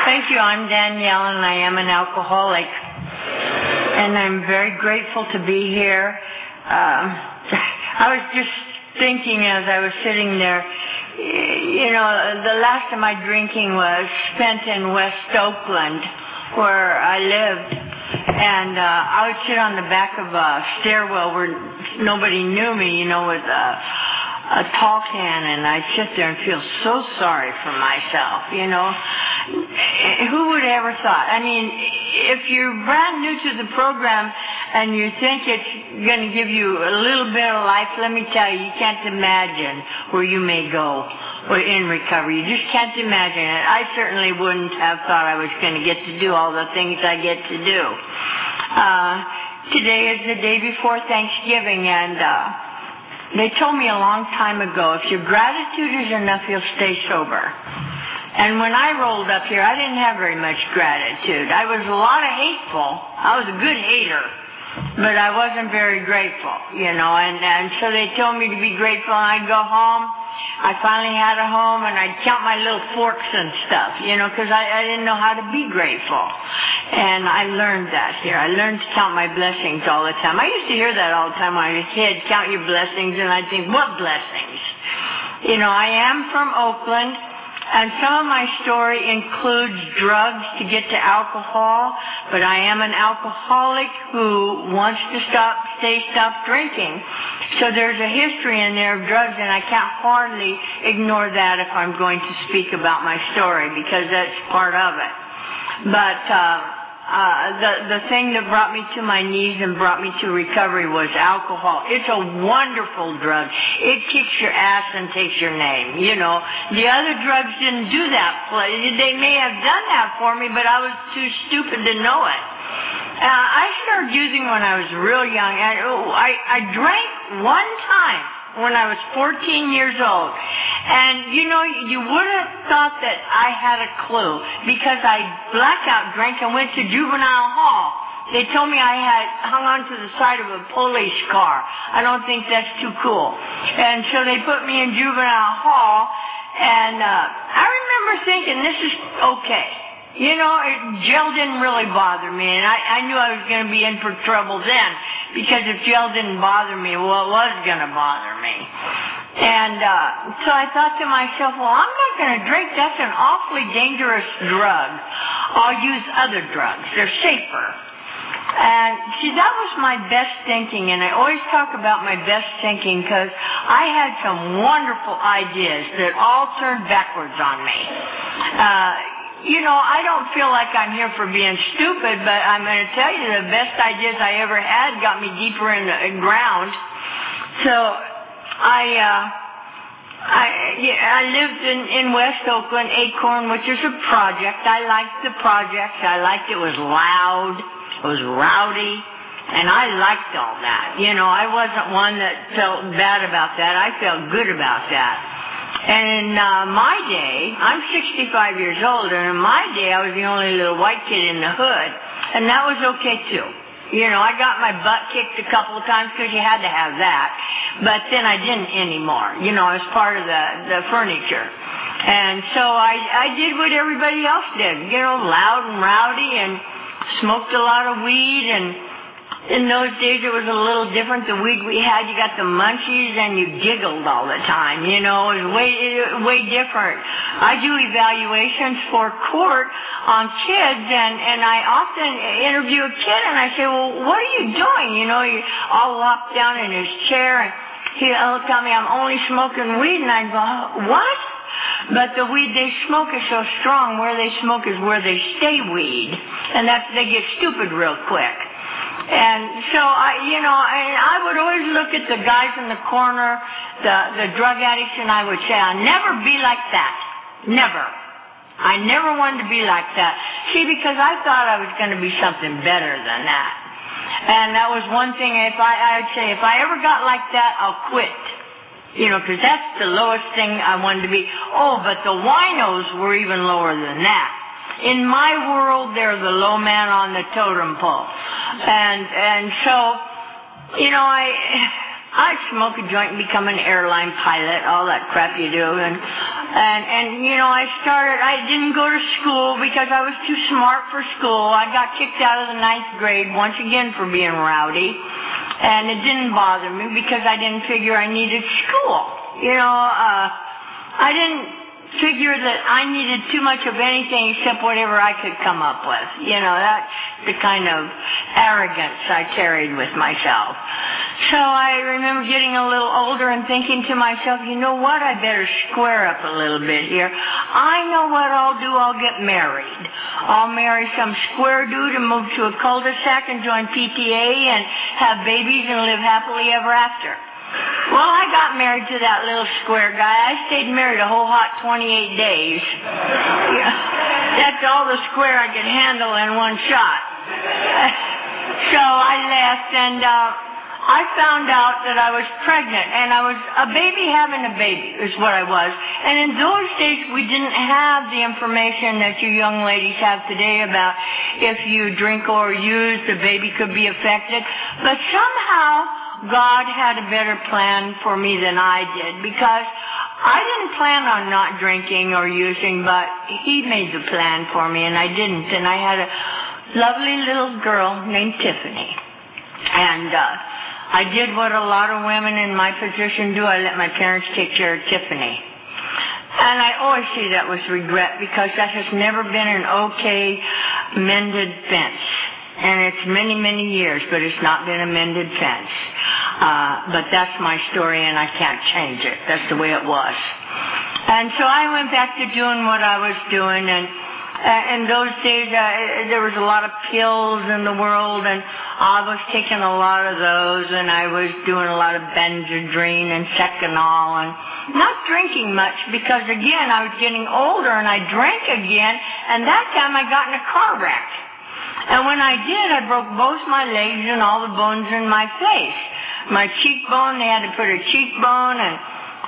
Thank you. I'm Danielle, and I am an alcoholic. And I'm very grateful to be here. I was just thinking as I was sitting there, you know, the last of my drinking was spent in West Oakland, where I lived. And I would sit on the back of a stairwell where nobody knew me, you know, with a tall can, and I'd sit there and feel so sorry for myself, you know. Who would have ever thought? I mean, if you're brand new to the program and you think it's going to give you a little bit of life, let me tell you, you can't imagine where you may go in recovery. You just can't imagine it. I certainly wouldn't have thought I was going to get to do all the things I get to do. Today is the day before Thanksgiving, and they told me a long time ago, if your gratitude is enough, you'll stay sober. And when I rolled up here, I didn't have very much gratitude. I was a lot of hateful. I was a good hater, but I wasn't very grateful, you know. And so they told me to be grateful, and I'd go home. I finally had a home, and I'd count my little forks and stuff, you know, because I didn't know how to be grateful. And I learned that here. I learned to count my blessings all the time. I used to hear that all the time when I was a kid, count your blessings, and I'd think, what blessings? You know, I am from Oakland. And some of my story includes drugs to get to alcohol, but I am an alcoholic who wants to stop drinking. So there's a history in there of drugs, and I can't hardly ignore that if I'm going to speak about my story, because that's part of it. But the thing that brought me to my knees and brought me to recovery was alcohol. It's a wonderful drug. It kicks your ass and takes your name, you know. The other drugs didn't do that. They may have done that for me, but I was too stupid to know it. I started using when I was real young. I drank one time when I was 14 years old. And, you know, you would have thought that I had a clue because I blackout drank and went to juvenile hall. They told me I had hung on to the side of a police car. I don't think that's too cool. And so they put me in juvenile hall, and I remember thinking, this is okay. You know, jail didn't really bother me, and I knew I was going to be in for trouble then, because if jail didn't bother me, well, it was going to bother me. And so I thought to myself, well, I'm not going to drink. That's an awfully dangerous drug. I'll use other drugs. They're safer. And see, that was my best thinking, and I always talk about my best thinking because I had some wonderful ideas that all turned backwards on me. You know, I don't feel like I'm here for being stupid, but I'm going to tell you the best ideas I ever had got me deeper in the ground. So I lived in West Oakland, Acorn, which is a project. I liked the project. I liked it was loud, it was rowdy, and I liked all that. You know, I wasn't one that felt bad about that. I felt good about that. And in my day, I'm 65 years old, and in my day, I was the only little white kid in the hood, and that was okay too. You know, I got my butt kicked a couple of times because you had to have that, but then I didn't anymore. You know, I was part of the furniture. And so I did what everybody else did, you know, loud and rowdy, and smoked a lot of weed, and in those days it was a little different. The weed we had, you got the munchies and you giggled all the time, you know, it was way different. I do evaluations for court on kids, and I often interview a kid and I say, well, what are you doing? You know, I'll walk down in his chair and he'll tell me I'm only smoking weed, and I go, what? But the weed they smoke is so strong, where they smoke is where they stay weed, and they get stupid real quick. And so, I would always look at the guys in the corner, the drug addicts, and I would say, I'll never be like that. Never. I never wanted to be like that. See, because I thought I was going to be something better than that. And that was one thing, I'd say, if I ever got like that, I'll quit. You know, because that's the lowest thing I wanted to be. Oh, but the winos were even lower than that. In my world, they're the low man on the totem pole. And so, you know, I'd smoke a joint and become an airline pilot, all that crap you do. And And I didn't go to school because I was too smart for school. I got kicked out of the 9th grade once again for being rowdy. And it didn't bother me because I didn't figure I needed school. I didn't figure that I needed too much of anything except whatever I could come up with. That's the kind of arrogance I carried with myself. So I remember getting a little older and thinking to myself, you know what, I better square up a little bit here. I know what I'll do, I'll get married. I'll marry some square dude and move to a cul-de-sac and join PTA and have babies and live happily ever after. Well, I got married to that little square guy. I stayed married a whole hot 28 days. That's all the square I could handle in one shot. So I left, and I found out that I was pregnant, and I was a baby having a baby is what I was. And in those days, we didn't have the information that you young ladies have today about if you drink or use, the baby could be affected. But somehow, God had a better plan for me than I did, because I didn't plan on not drinking or using, but He made the plan for me, and I didn't. And I had a lovely little girl named Tiffany. And I did what a lot of women in my position do. I let my parents take care of Tiffany. And I always see that with regret, because that has never been an okay mended fence. And it's many, many years, but it's not been a mended fence. But that's my story, and I can't change it. That's the way it was. And so I went back to doing what I was doing, and in those days, there was a lot of pills in the world, and I was taking a lot of those, and I was doing a lot of Benadryl and Seconal, and not drinking much, because again, I was getting older, and I drank again, and that time I got in a car wreck. And when I did, I broke both my legs and all the bones in my face. My cheekbone, they had to put a cheekbone, and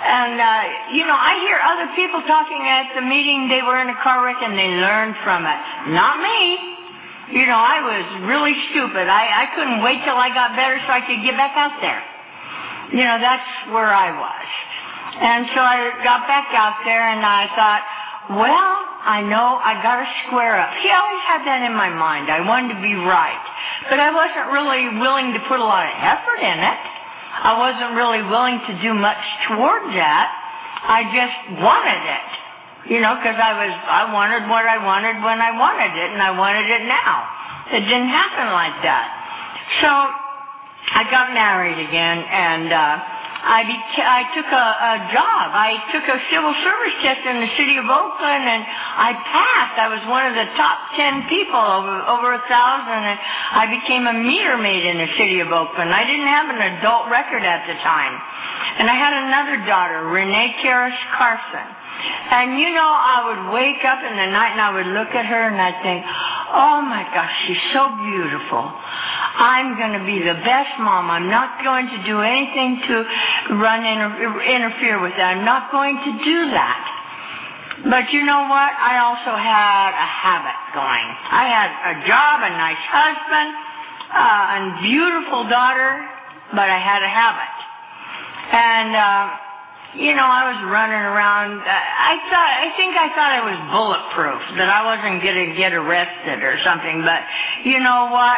I hear other people talking at the meeting, they were in a car wreck and they learned from it. Not me. I was really stupid. I couldn't wait till I got better so I could get back out there. That's where I was. And so I got back out there, and I thought, well, I know I got to square up. See, I always had that in my mind. I wanted to be right. But I wasn't really willing to put a lot of effort in it. I wasn't really willing to do much towards that. I just wanted it. Because I wanted what I wanted when I wanted it, and I wanted it now. It didn't happen like that. So I got married again, and I took a job. I took a civil service test in the city of Oakland, and I passed. I was one of the top 10 people, over 1,000, and I became a meter maid in the city of Oakland. I didn't have an adult record at the time. And I had another daughter, Renee Karras Carson. And I would wake up in the night and I would look at her and I'd think, oh my gosh, she's so beautiful. I'm going to be the best mom. I'm not going to do anything to interfere with that. I'm not going to do that. But you know what? I also had a habit going. I had a job, a nice husband, and beautiful daughter, but I had a habit. And, I was running around. I think I thought I was bulletproof, that I wasn't going to get arrested or something. But you know what?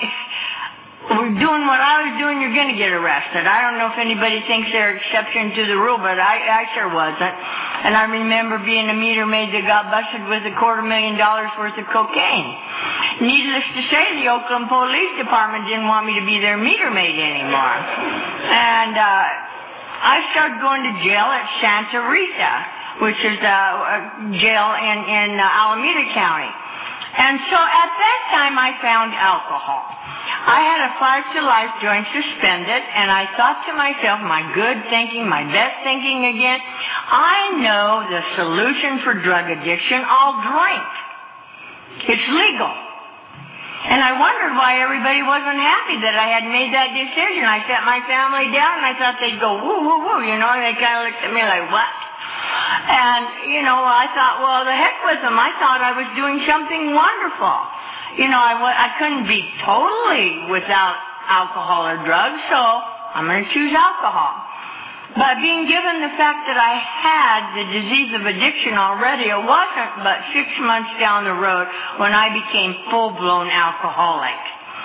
We're doing what I was doing, you're going to get arrested. I don't know if anybody thinks they're exception to the rule, but I sure wasn't. And I remember being a meter maid that got busted with $250,000 worth of cocaine. Needless to say, the Oakland Police Department didn't want me to be their meter maid anymore. And I started going to jail at Santa Rita, which is a jail in Alameda County. And so at that time, I found alcohol. I had a 5 to life joint suspended, and I thought to myself, my good thinking, my best thinking again, I know the solution for drug addiction. I'll drink. It's legal. And I wondered why everybody wasn't happy that I had made that decision. I sat my family down, and I thought they'd go, woo, woo, woo, and they kind of looked at me like, what? And, I thought, well, the heck with them. I thought I was doing something wonderful. I couldn't be totally without alcohol or drugs, so I'm going to choose alcohol. But being given the fact that I had the disease of addiction already, it wasn't but 6 months down the road when I became full-blown alcoholic.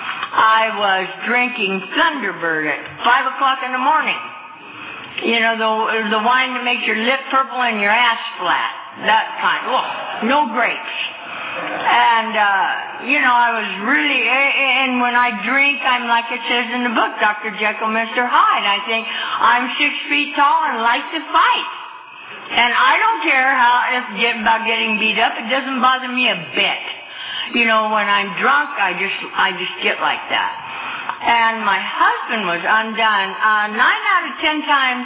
I was drinking Thunderbird at 5 o'clock in the morning. You know, the wine that makes your lip purple and your ass flat. That kind. Well, no grapes. And, I was really, and when I drink, I'm like it says in the book, Dr. Jekyll, Mr. Hyde. I think I'm 6 feet tall and like to fight. And I don't care about getting beat up. It doesn't bother me a bit. You know, when I'm drunk, I just get like that. And my husband was undone. 9 out of 10 times,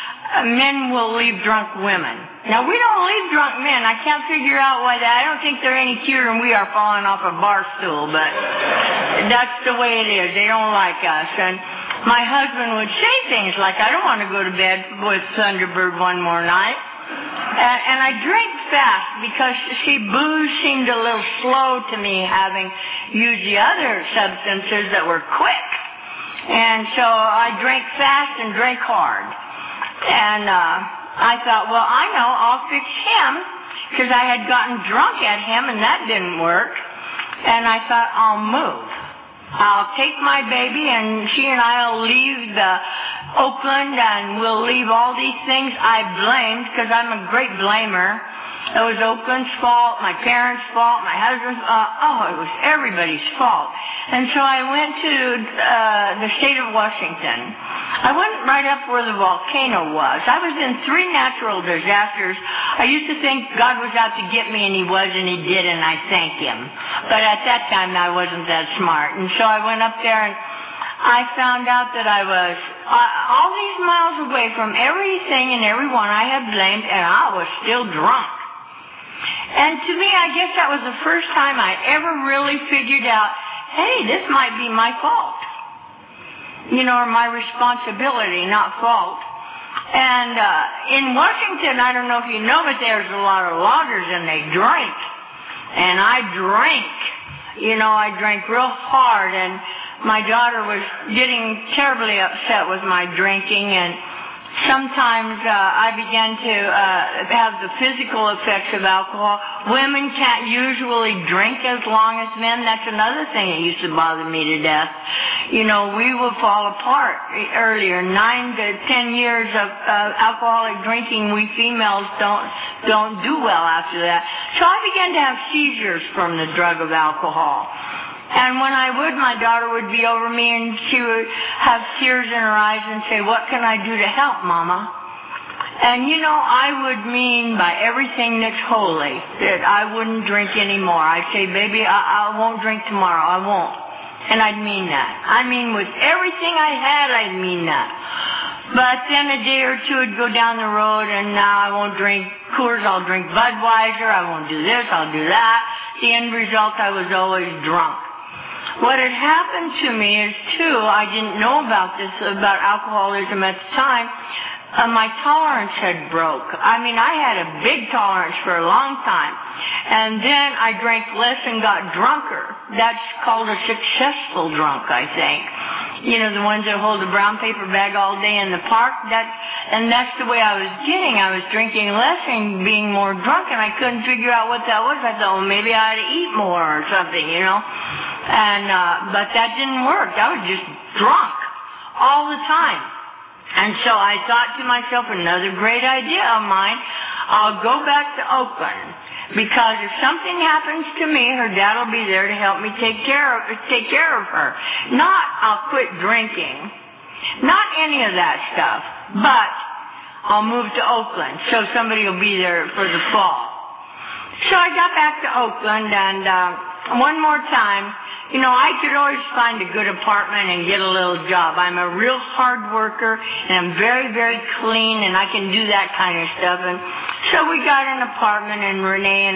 men will leave drunk women. Now, we don't leave drunk men. I can't figure out why that. I don't think they're any cuter than we are falling off a bar stool, but that's the way it is. They don't like us. And my husband would say things like, I don't want to go to bed with Thunderbird one more night. And I drank fast because, see, booze seemed a little slow to me, having used the other substances that were quick. And so I drank fast and drank hard. And I thought, well, I know, I'll fix him, because I had gotten drunk at him, and that didn't work. And I thought, I'll move. I'll take my baby, and she and I will leave Oakland, and we'll leave all these things I blamed, because I'm a great blamer. It was Oakland's fault, my parents' fault, my husband's it was everybody's fault. And so I went to the state of Washington. I went right up where the volcano was. I was in 3 natural disasters. I used to think God was out to get me, and He was, and He did, and I thank Him. But at that time, I wasn't that smart. And so I went up there, and I found out that I was all these miles away from everything and everyone I had blamed, and I was still drunk. And to me, I guess that was the first time I ever really figured out, hey, this might be my fault. You know, or my responsibility, not fault. And in Washington, I don't know if you know, but there's a lot of loggers, and they drink. And I drank. You know, I drank real hard, and my daughter was getting terribly upset with my drinking, and sometimes I began to have the physical effects of alcohol. Women can't usually drink as long as men. That's another thing that used to bother me to death. You know, we would fall apart earlier. 9 to 10 years of alcoholic drinking, we females don't do well after that. So I began to have seizures from the drug of alcohol. And when I would, my daughter would be over me, and she would have tears in her eyes and say, what can I do to help, Mama? And, you know, I would mean by everything that's holy that I wouldn't drink anymore. I'd say, baby, I won't drink tomorrow. I won't. And I'd mean that. I mean, with everything I had, I'd mean that. But then a day or two would go down the road, and now I won't drink Coors, I'll drink Budweiser, I won't do this, I'll do that. The end result, I was always drunk. What had happened to me is, too, I didn't know about this, about alcoholism at the time. My tolerance had broke. I mean, I had a big tolerance for a long time. And then I drank less and got drunker. That's called a successful drunk, I think. You know, the ones that hold a brown paper bag all day in the park. That's the way I was getting. I was drinking less and being more drunk, and I couldn't figure out what that was. I thought, well, maybe I ought to eat more or something, you know. But that didn't work. I was just drunk all the time. And so I thought to myself, another great idea of mine, I'll go back to Oakland, because if something happens to me, her dad will be there to help me take care of her. Not I'll quit drinking, not any of that stuff, but I'll move to Oakland, so somebody will be there for the fall. So I got back to Oakland, and one more time, you know, I could always find a good apartment and get a little job. I'm a real hard worker, and I'm very, very clean, and I can do that kind of stuff. And so we got an apartment, and Renee and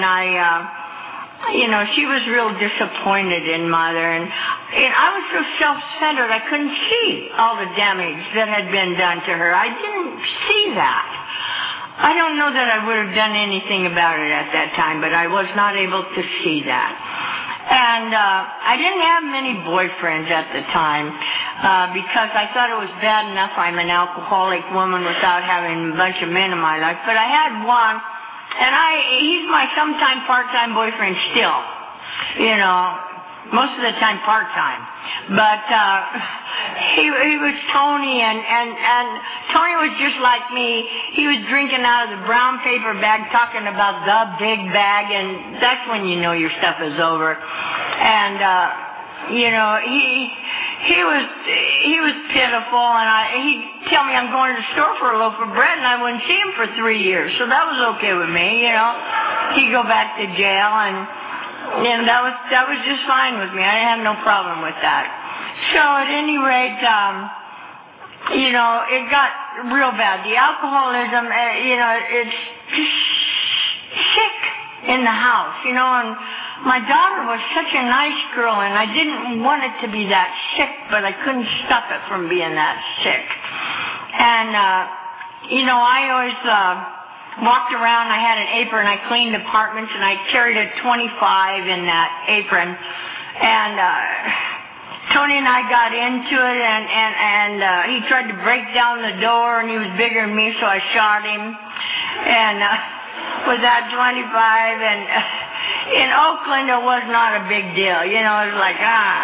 I, you know, she was real disappointed in Mother, and I was so self-centered, I couldn't see all the damage that had been done to her. I didn't see that. I don't know that I would have done anything about it at that time, but I was not able to see that. And I didn't have many boyfriends at the time. because I thought it was bad enough I'm an alcoholic woman without having a bunch of men in my life. But I had one, and he's my sometime part-time boyfriend still. You know, most of the time part-time. But he was Tony, and Tony was just like me. He was drinking out of the brown paper bag, talking about the big bag, and that's when you know your stuff is over. And you know, he was pitiful, and he'd tell me I'm going to the store for a loaf of bread, and I wouldn't see him for 3 years. So that was okay with me, you know. He'd go back to jail, and that was just fine with me. I didn't have no problem with that. So at any rate, you know, it got real bad. The alcoholism, you know, it's just sick in the house, you know, and my daughter was such a nice girl, and I didn't want it to be that sick, but I couldn't stop it from being that sick. And, you know, I always walked around. I had an apron. I cleaned apartments, and I carried a 25 in that apron. And Tony and I got into it, and he tried to break down the door, and he was bigger than me, so I shot him. And with that 25, and in Oakland, it was not a big deal. You know, it was like,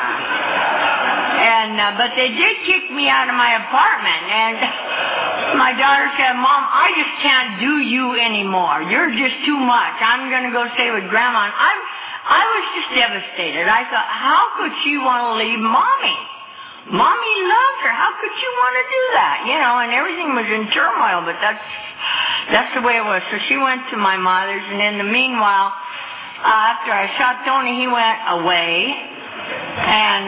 And, but they did kick me out of my apartment, and my daughter said, Mom, I just can't do you anymore. You're just too much. I'm going to go stay with Grandma. And I was just devastated. I thought, how could she want to leave Mommy? Mommy loved her. How could she want to do that? You know, and everything was in turmoil, but that's the way it was. So she went to my mother's, and in the meanwhile, after I shot Tony, he went away, and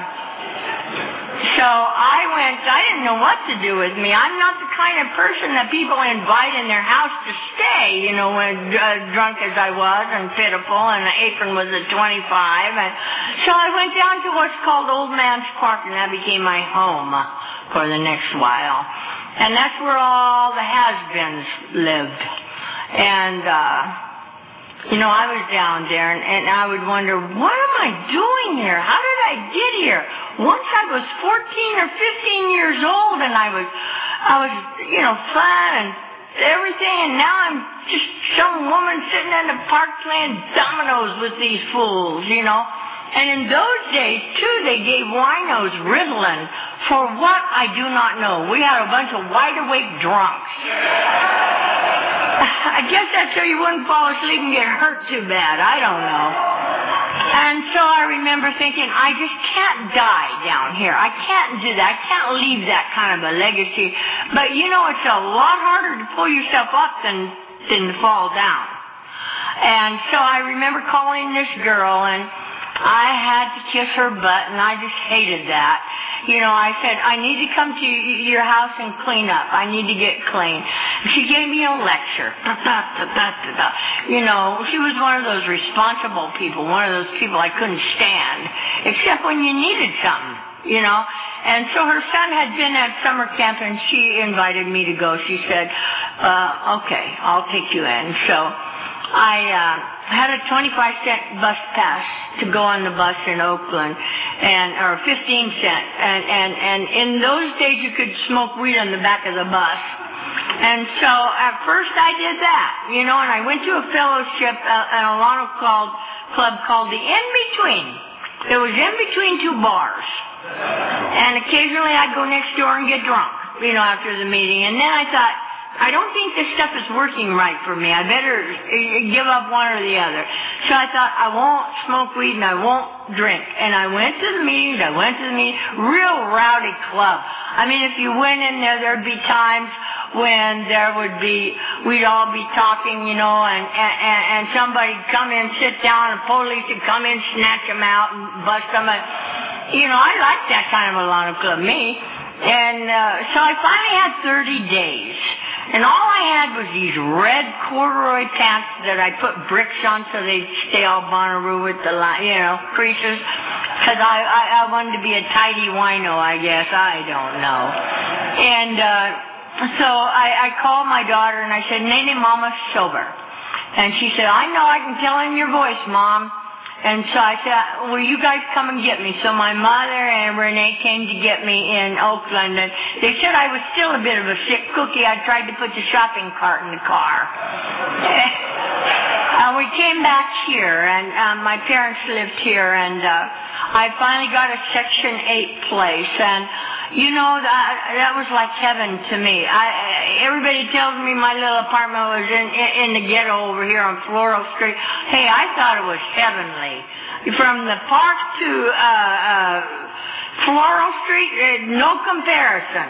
so I didn't know what to do with me. I'm not the kind of person that people invite in their house to stay, you know, when drunk as I was and pitiful, and the apron was a 25. And so I went down to what's called Old Man's Park, and that became my home for the next while. And that's where all the has-beens lived. And, you know, I was down there, and I would wonder, what am I doing here? How did I get here? Once I was 14 or 15 years old, and I was, you know, fun and everything, and now I'm just some woman sitting in the park playing dominoes with these fools, you know. And in those days, too, they gave winos Ritalin for what I do not know. We had a bunch of wide-awake drunks. I guess that's so you wouldn't fall asleep and get hurt too bad. I don't know. And so I remember thinking, I just can't die down here. I can't do that. I can't leave that kind of a legacy. But, you know, it's a lot harder to pull yourself up than to fall down. And so I remember calling this girl, and I had to kiss her butt, and I just hated that. You know, I said, I need to come to your house and clean up. I need to get clean. She gave me a lecture. You know, she was one of those responsible people, one of those people I couldn't stand, except when you needed something, you know. And so her son had been at summer camp, and she invited me to go. She said, okay, I'll take you in. So I had a 25-cent bus pass to go on the bus in Oakland, or 15 cent. And in those days, you could smoke weed on the back of the bus. And so at first I did that, you know, and I went to a fellowship at a club called the In-Between. It was in between two bars. And occasionally I'd go next door and get drunk, you know, after the meeting. And then I thought, I don't think this stuff is working right for me. I better give up one or the other. So I thought, I won't smoke weed and I won't drink. And I went to the meetings. Real rowdy club. I mean, if you went in there, there'd be times when we'd all be talking, you know, and somebody'd come in, sit down, and police would come in, snatch them out, and bust them. You know, I liked that kind of a Lana Club, me. And so I finally had 30 days. And all I had was these red corduroy pants that I put bricks on so they'd stay all Bonnaroo with the, you know, creases. Because I wanted to be a tidy wino, I guess. I don't know. And so I called my daughter and I said, Nene, Mama's sober. And she said, I know, I can tell in your voice, Mom. And so I said, well, you guys come and get me. So my mother and Renee came to get me in Oakland, and they said I was still a bit of a sick cookie. I tried to put the shopping cart in the car. We came back here, and my parents lived here, and I finally got a Section 8 place, and you know, that was like heaven to me. Everybody tells me my little apartment was in the ghetto over here on Floral Street. Hey, I thought it was heavenly. From the park to Floral Street, no comparison.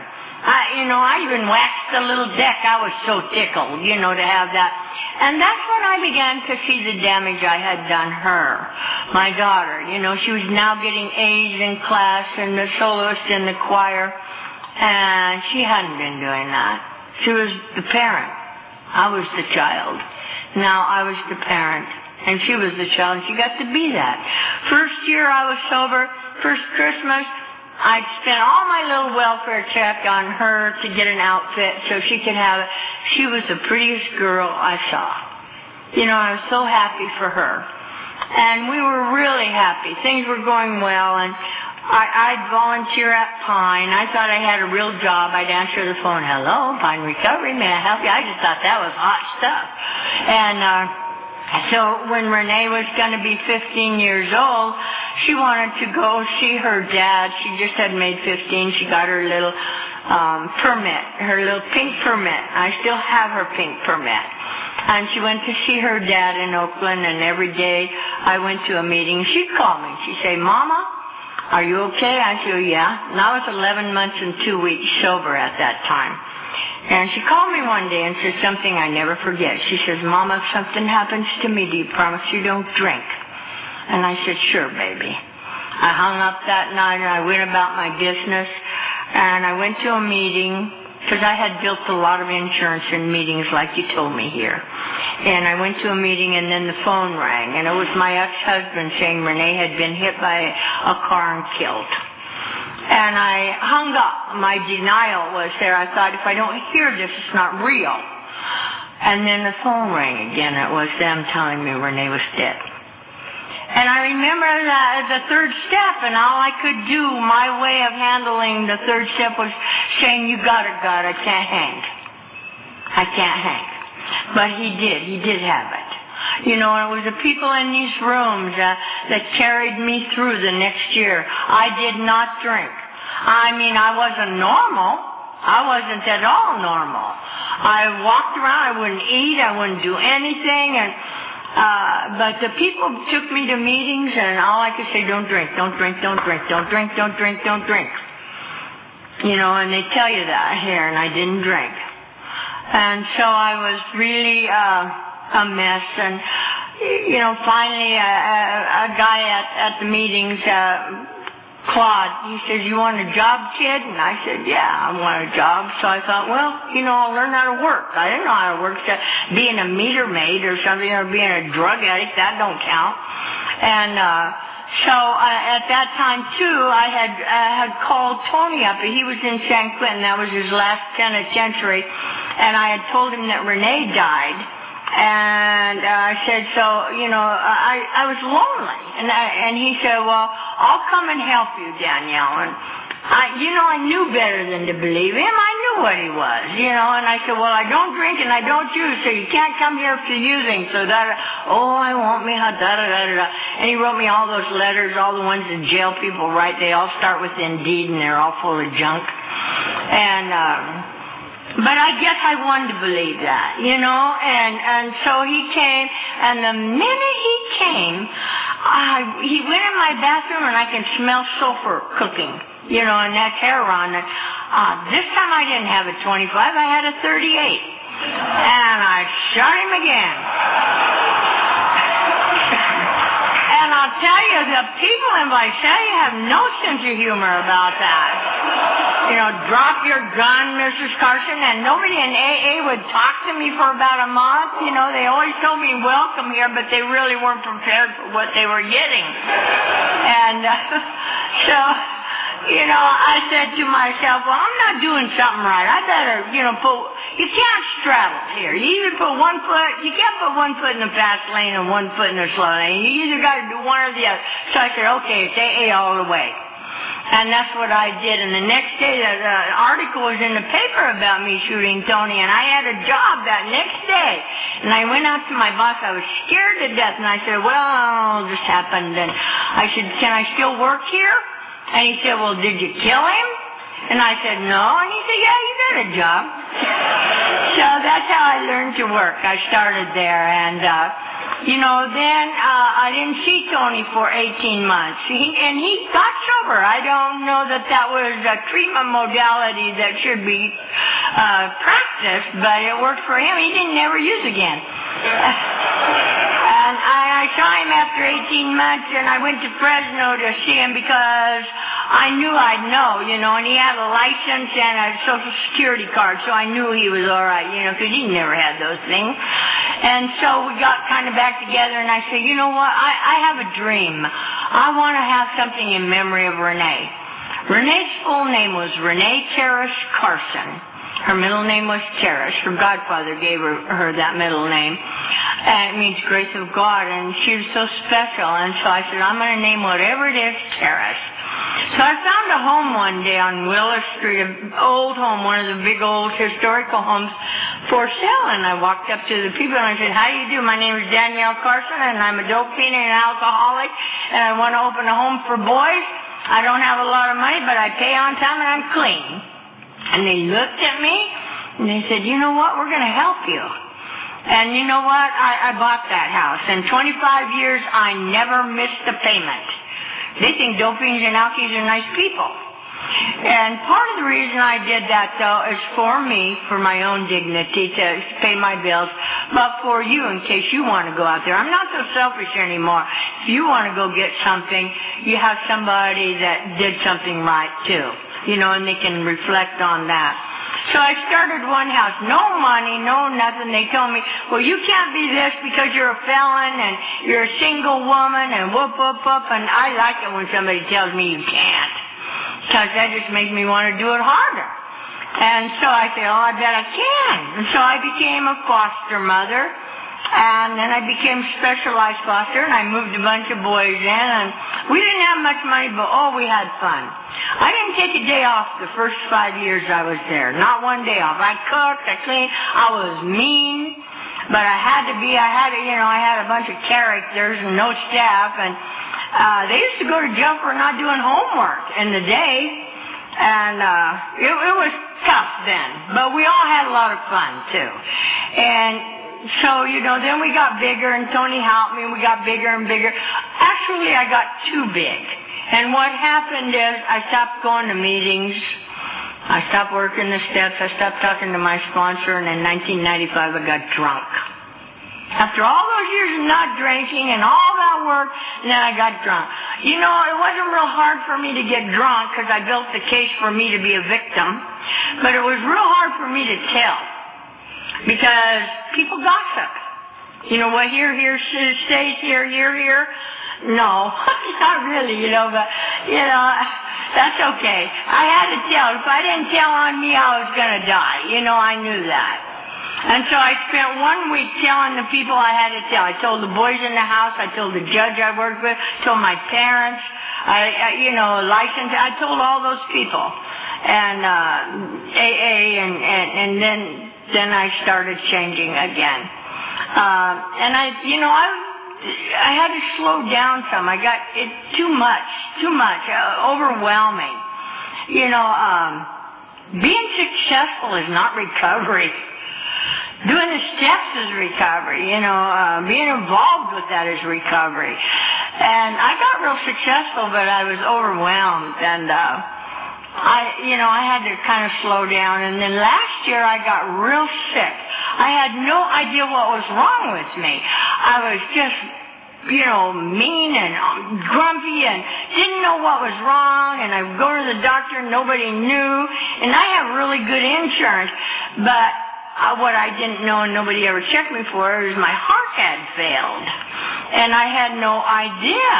I even waxed the little deck. I was so tickled, to have that. And that's when I began to see the damage I had done her, my daughter. She was now getting A's in class and the soloist in the choir, and she hadn't been doing that. She was the parent. I was the child. Now I was the parent, and she was the child, and she got to be that. First year I was sober, first Christmas, I spent all my little welfare check on her to get an outfit so she could have it. She was the prettiest girl I saw. I was so happy for her. And we were really happy. Things were going well, and I'd volunteer at Pine. I thought I had a real job. I'd answer the phone, hello, Pine Recovery, may I help you? I just thought that was hot stuff. And so when Renee was going to be 15 years old, she wanted to go see her dad. She just had made 15. She got her little permit, her little pink permit. I still have her pink permit. And she went to see her dad in Oakland, and every day I went to a meeting. She'd call me. She'd say, Mama, are you okay? I'd say, yeah. And I was 11 months and 2 weeks sober at that time. And she called me one day and said something I never forget. She says, Mama, if something happens to me, do you promise you don't drink? And I said, sure, baby. I hung up that night and I went about my business, and I went to a meeting because I had built a lot of insurance in meetings like you told me here. And I went to a meeting, and then the phone rang, and it was my ex-husband saying Renee had been hit by a car and killed. And I hung up. My denial was there. I thought, if I don't hear this, it's not real. And then the phone rang again. It was them telling me Renee was dead. And I remember the third step, and all I could do, my way of handling the third step was saying, you got it, God, I can't hang. I can't hang. But he did have it. It was the people in these rooms that carried me through the next year. I did not drink. I wasn't normal. I wasn't at all normal. I walked around, I wouldn't eat, I wouldn't do anything, but the people took me to meetings, and all I could say, don't drink, don't drink, don't drink, don't drink, don't drink, don't drink. And they tell you that here, and I didn't drink. And so I was really a mess, and finally a guy at the meetings, Claude, he says, you want a job, kid? And I said, yeah, I want a job. So I thought, well, I'll learn how to work. I didn't know how to work. So being a meter maid or something, or being a drug addict, that don't count. And so at that time, too, I had called Tony up. He was in San Quentin. That was his last penitentiary. And I had told him that Renee died. And I said, so, I was lonely. And he said, well, I'll come and help you, Danielle. And I knew better than to believe him. I knew what he was, And I said, well, I don't drink and I don't use, so you can't come here for using. So I want me, da-da-da-da-da. And he wrote me all those letters, all the ones that jail people write. They all start with Indeed, and they're all full of junk. But I guess I wanted to believe that, and so he came, and the minute he came, he went in my bathroom, and I can smell sulfur cooking, and that's heroin. This time I didn't have a 25, I had a 38, and I shot him again. And I'll tell you, the people in Visalia have no sense of humor about that. Drop your gun, Mrs. Carson, and nobody in AA would talk to me for about a month. They always told me welcome here, but they really weren't prepared for what they were getting. And so I said to myself, well, I'm not doing something right. I better, you can't straddle here. You either you can't put one foot in the fast lane and one foot in the slow lane. You either got to do one or the other. So I said, okay, it's AA all the way. And that's what I did. And the next day, the article was in the paper about me shooting Tony, and I had a job that next day. And I went out to my boss. I was scared to death, and I said, well, this happened. And I said, can I still work here? And he said, well, did you kill him? And I said, no. And he said, yeah, you got a job. So that's how I learned to work. I started there, and then I didn't see Tony for 18 months. And he got sober. I don't know that was a treatment modality that should be practiced, but it worked for him. He didn't never use again. And I saw him after 18 months, and I went to Fresno to see him because I knew I'd know, and he had a license and a Social Security card, so I knew he was all right, because he never had those things. And so we got kind of back together, and I said, you know what, I have a dream. I want to have something in memory of Renee. Renee's full name was Renee Terrace Carson. Her middle name was Terrace. Her godfather gave her that middle name. And it means grace of God, and she was so special. And so I said, I'm going to name whatever it is Terrace. So I found a home one day on Willis Street, an old home, one of the big old historical homes for sale. And I walked up to the people and I said, how do you do? My name is Danielle Carson, and I'm a dope fiend and an alcoholic, and I want to open a home for boys. I don't have a lot of money, but I pay on time and I'm clean. And they looked at me and they said, you know what, we're going to help you. And you know what, I bought that house. In 25 years, I never missed a payment. They think dope fiends and alkies are nice people. And part of the reason I did that, though, is for me, for my own dignity, to pay my bills, but for you, in case you want to go out there. I'm not so selfish anymore. If you want to go get something, you have somebody that did something right, too. And they can reflect on that. So I started one house, no money, no nothing. They told me, well, you can't be this because you're a felon and you're a single woman and whoop, whoop, whoop. And I like it when somebody tells me you can't, because that just makes me want to do it harder. And so I said, oh, I bet I can. And so I became a foster mother. And then I became specialized foster, and I moved a bunch of boys in, and we didn't have much money, but we had fun. I didn't take a day off the first 5 years I was there, not one day off. I cooked, I cleaned, I was mean, but I had a bunch of characters and no staff, and they used to go to jail for not doing homework in the day, and it was tough then, but we all had a lot of fun, too. And so, then we got bigger, and Tony helped me, and we got bigger and bigger. Actually, I got too big. And what happened is I stopped going to meetings. I stopped working the steps. I stopped talking to my sponsor, and in 1995, I got drunk. After all those years of not drinking and all that work, and then I got drunk. It wasn't real hard for me to get drunk because I built the case for me to be a victim, but it was real hard for me to tell. Because people gossip. What here stays here. No, not really, but, that's okay. I had to tell. If I didn't tell on me, I was going to die. I knew that. And so I spent 1 week telling the people I had to tell. I told the boys in the house. I told the judge I worked with. Told my parents. Licensed. I told all those people. And AA and then I started changing again. And I had to slow down some. I got it too much, overwhelming. Being successful is not recovery. Doing the steps is recovery. Being involved with that is recovery. And I got real successful, but I was overwhelmed, and I had to kind of slow down. And then last year I got real sick. I had no idea what was wrong with me. I was just, mean and grumpy and didn't know what was wrong. And I would go to the doctor and nobody knew. And I have really good insurance. But what I didn't know and nobody ever checked me for was my heart had failed. And I had no idea.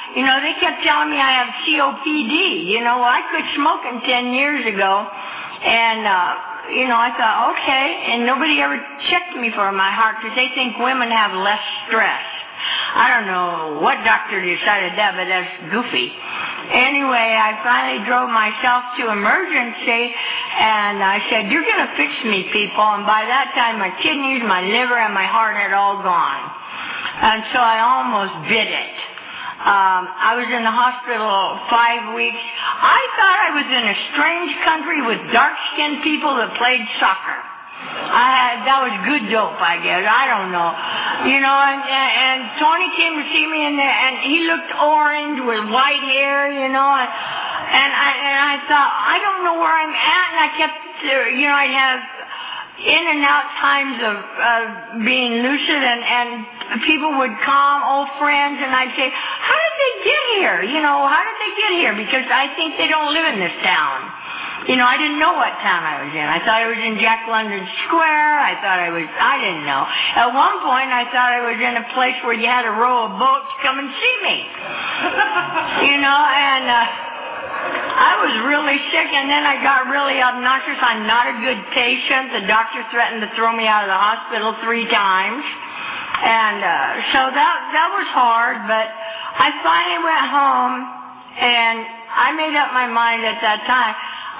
You know, they kept telling me I have COPD. You know, I quit smoking 10 years ago. And, you know, I thought, okay. And nobody ever checked me for my heart because they think women have less stress. I don't know what doctor decided that, but that's goofy. Anyway, I finally drove myself to emergency, and I said, you're going to fix me, people. And by that time, my kidneys, my liver, and my heart had all gone. And so I almost bit it. I was in the hospital 5 weeks. I thought I was in a strange country with dark-skinned people that played soccer. That was good dope, I guess. I don't know. You know, and Tony came to see me, and he looked orange with white hair, you know, and I thought, I don't know where I'm at, and I kept, you know, I'd have in and out times of being lucid, and people would come, old friends, and I'd say, how did they get here? You know, how did they get here? Because I think they don't live in this town. You know, I didn't know what town I was in. I thought I was in Jack London Square. I didn't know. At one point, I thought I was in a place where you had to row a boat to come and see me. You know, and I was really sick, and then I got really obnoxious. I'm not a good patient. The doctor threatened to throw me out of the hospital 3 times. And so that was hard, but I finally went home, and I made up my mind at that time.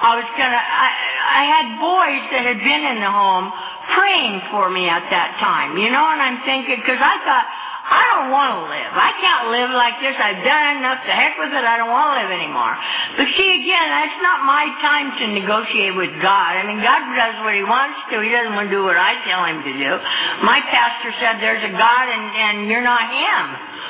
I had boys that had been in the home praying for me at that time, you know, and I'm thinking, because I thought, I don't want to live. I can't live like this. I've done enough. To heck with it. I don't want to live anymore. But see, again, that's not my time to negotiate with God. I mean, God does what he wants to. He doesn't want to do what I tell him to do. My pastor said there's a God and you're not him.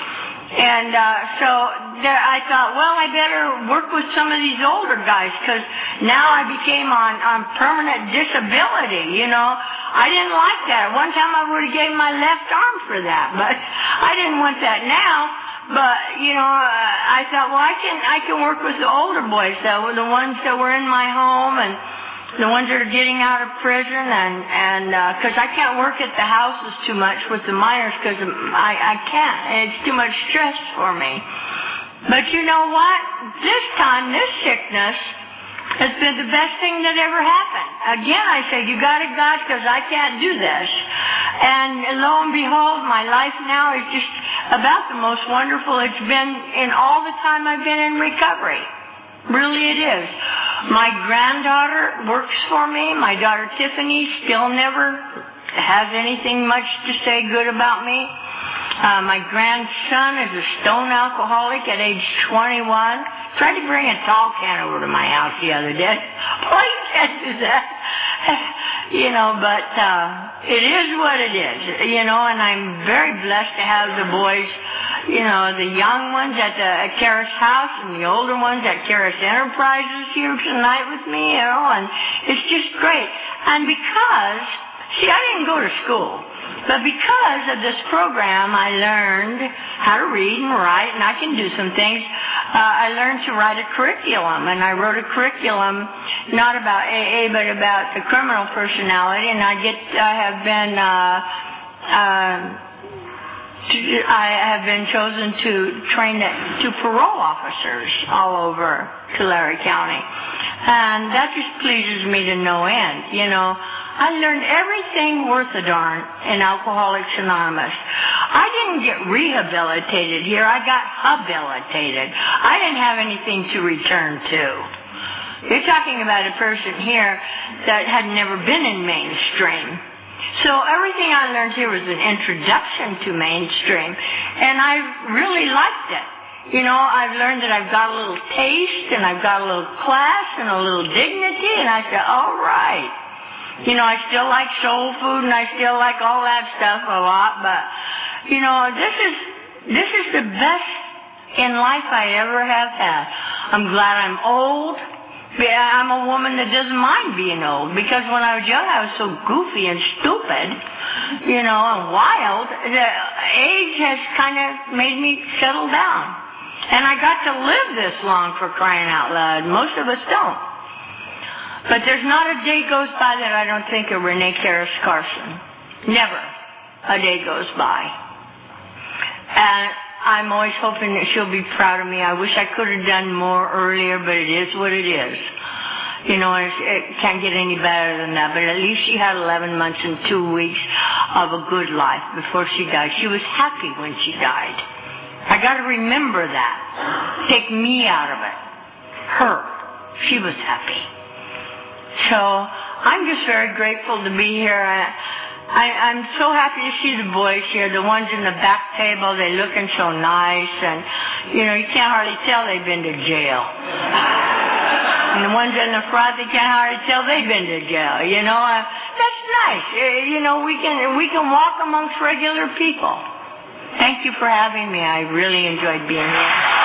And so I thought, well, I better work with some of these older guys because now I became on permanent disability, you know. I didn't like that. One time I would have gave my left arm for that, but I didn't want that now. But, you know, I thought, well, I can work with the older boys, though, the ones that were in my home and the ones that are getting out of prison, and because I can't work at the houses too much with the minors because I can't. It's too much stress for me. But you know what? This time, this sickness has been the best thing that ever happened. Again, I say, you got it, God, because I can't do this. And lo and behold, my life now is just about the most wonderful it's been in all the time I've been in recovery. Really it is. My granddaughter works for me. My daughter Tiffany still never has anything much to say good about me. My grandson is a stone alcoholic at age 21. Tried to bring a tall can over to my house the other day. Well, you can't do that. You know, but it is what it is. You know, and I'm very blessed to have the boys, you know, the young ones at Karis House and the older ones at Karis Enterprises here tonight with me, you know, and it's just great. And because, see, I didn't go to school, but because of this program, I learned how to read and write, and I can do some things. I learned to write a curriculum, and I wrote a curriculum not about AA, but about the criminal personality, and I have been chosen to train to parole officers all over Tulare County. And that just pleases me to no end. You know, I learned everything worth a darn in Alcoholics Anonymous. I didn't get rehabilitated here. I got habilitated. I didn't have anything to return to. You're talking about a person here that had never been in mainstream. So everything I learned here was an introduction to mainstream, and I really liked it. You know, I've learned that I've got a little taste, and I've got a little class, and a little dignity, and I said, all right. You know, I still like soul food, and I still like all that stuff a lot, but, you know, this is the best in life I ever have had. I'm glad I'm old. I'm a woman that doesn't mind being old, because when I was young, I was so goofy and stupid, you know, and wild. The age has kind of made me settle down. And I got to live this long, for crying out loud. Most of us don't. But there's not a day goes by that I don't think of Renee Karis Carson. Never a day goes by. And I'm always hoping that she'll be proud of me. I wish I could have done more earlier, but it is what it is. You know, it can't get any better than that. But at least she had 11 months and 2 weeks of a good life before she died. She was happy when she died. I got to remember that. Take me out of it. Her. She was happy. So I'm just very grateful to be here. I'm so happy to see the boys here. The ones in the back table, they're looking so nice. And, you know, you can't hardly tell they've been to jail. And the ones in the front, they can't hardly tell they've been to jail. You know, that's nice. You know, we can walk amongst regular people. Thank you for having me. I really enjoyed being here.